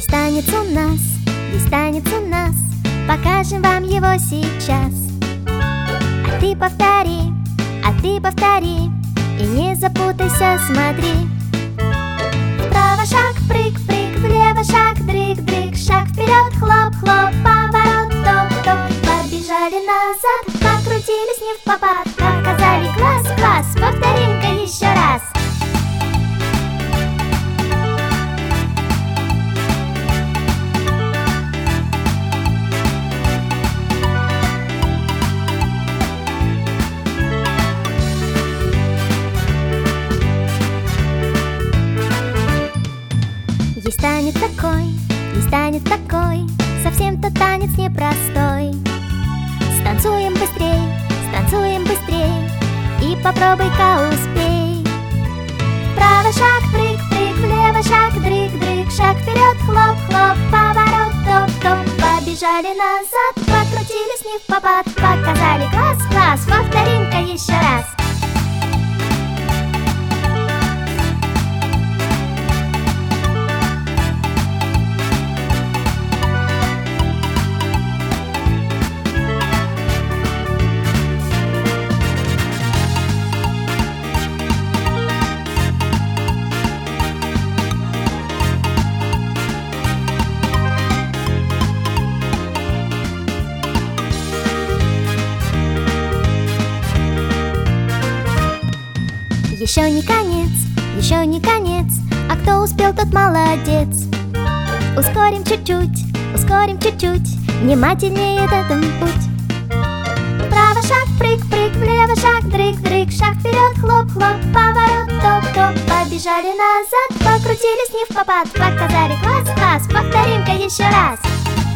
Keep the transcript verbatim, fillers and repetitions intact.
Есть танец у нас, есть танец у нас, покажем вам его сейчас. А ты повтори, а ты повтори, и не запутайся, смотри. Вправо шаг, прыг-прыг, влево шаг, дрыг-дрыг, шаг вперед, хлоп-хлоп, поворот, топ-топ. Побежали назад, покрутились не впопад, показали класс-класс, повторим-ка еще раз. Есть танец такой, есть танец такой, совсем-то танец непростой. Станцуем быстрей, станцуем быстрей, и попробуй-ка успей. Вправо шаг, прыг-прыг, влево шаг, дрыг-дрыг, шаг вперед, хлоп-хлоп, поворот, топ-топ. Побежали назад, покрутились не впопад, показали класс-класс, повторим-ка еще раз. Еще не конец, еще не конец, а кто успел, тот молодец. Ускорим чуть-чуть, ускорим чуть-чуть, внимательнее этот путь. Вправо шаг, прыг-прыг, влево шаг, дрыг-дрыг, шаг вперед, хлоп-хлоп, поворот, топ-топ. Побежали назад, покрутились не впопад, показали класс-класс, повторим-ка еще раз.